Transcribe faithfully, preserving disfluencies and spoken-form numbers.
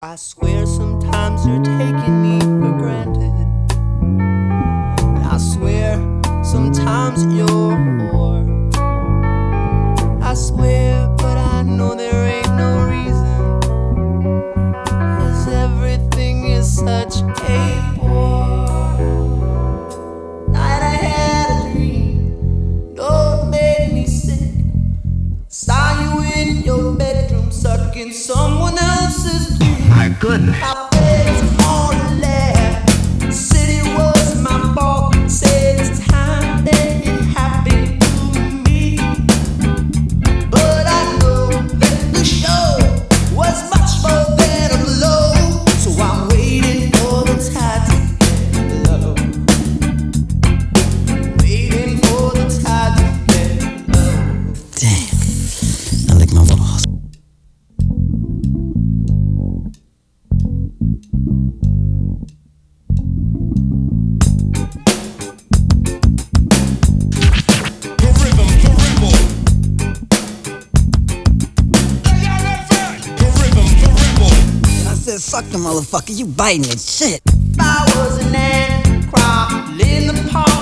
I swear sometimes you're taking me for granted. I swear sometimes you're a whore. I swear, but I know there ain't no reason, 'cause everything is such a bore. Night I had a dream, don't make me sick. Saw you in your bedroom sucking someone else's dick. My goodness. I face on the left, said it was my fault, said it's time that it happened to me. But I know that the show was much more than a blow, so I'm waiting for the tide to get low. Waiting for the tide to get low. Damn, I lick my balls. I said, fuck the motherfucker, you biting it, shit. If I was an ant crawling in the park,